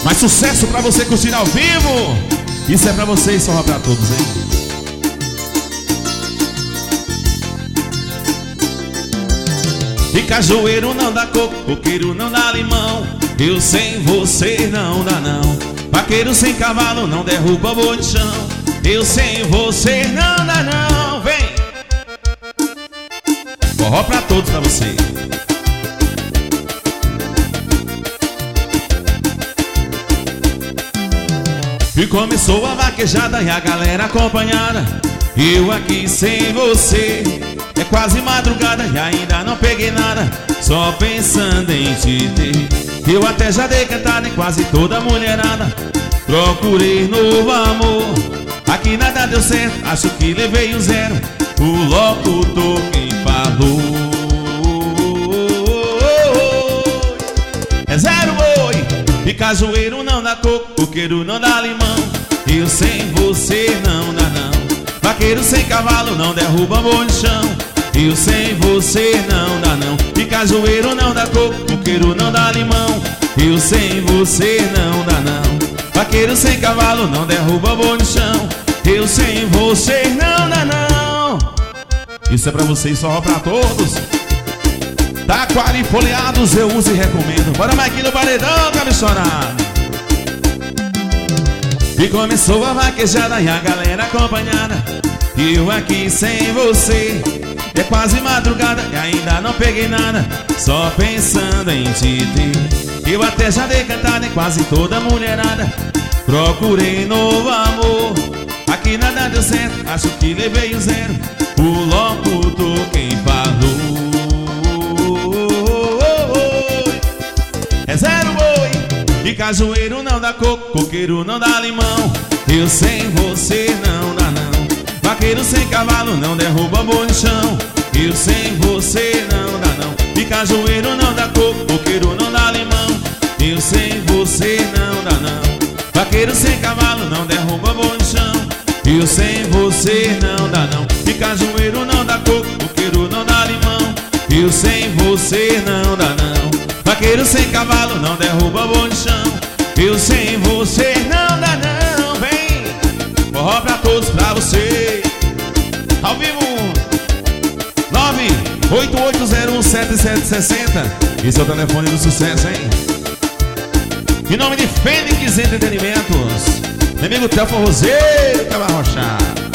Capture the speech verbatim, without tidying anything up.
Mais sucesso pra você curtir ao vivo. Isso é pra vocês, só pra todos, hein? E cajueiro não dá coco, coqueiro não dá limão. Eu sem você não dá não. Vaqueiro sem cavalo não derruba boi de chão. Eu sem você não dá não. Vem! Forró pra todos, pra você. E começou a vaquejada e a galera acompanhada. Eu aqui sem você. É quase madrugada e ainda não peguei nada. Só pensando em te ter. Eu até já dei cantada em quase toda a mulherada. Procurei novo amor. Aqui nada deu certo, acho que levei um zero. O locutor quem falou é zero boi. E cajueiro não dá coco, coqueiro não dá limão. Eu sem você não dá não. Vaqueiro sem cavalo não derruba boi no chão. Eu sem você não dá não. E cajueiro não dá coco, coqueiro não dá limão. Eu sem você não dá não. Vaqueiro sem cavalo não derruba boi no chão. Eu sem você não dá não. Isso é pra vocês, só pra todos. Taquara e folheados eu uso e recomendo. Bora mais aqui no paredão, cabeçonado. E começou a vaquejada e a galera acompanhada. Eu aqui sem você. É quase madrugada e ainda não peguei nada. Só pensando em te ter. Eu até já dei cantada em quase toda a mulherada. Procurei novo amor. Aqui nada deu certo, acho que levei o zero. O locutor quem falou é zero boi. E cajueiro não dá coco, coqueiro não dá limão. Eu sem você não dá não. Vaqueiro sem cavalo não derruba boi no chão. Eu sem você não dá não. E cajueiro não dá coco, coqueiro não dá limão. Eu sem você não dá não. Vaqueiro sem cavalo não derruba boi no chão. Eu sem você não dá não. E cajueiro não dá coco, coqueiro não dá limão. Eu sem você não dá não. Vaqueiro sem cavalo não derruba boi no chão. Eu sem você não dá não. Vem! Forró pra todos, pra você. Ao vivo nove oito oito zero um sete sete seis zero. Esse é o telefone do sucesso, hein? Em nome de Fênix Entretenimentos, meu amigo Theo Forrozeiro, que vai arrochar.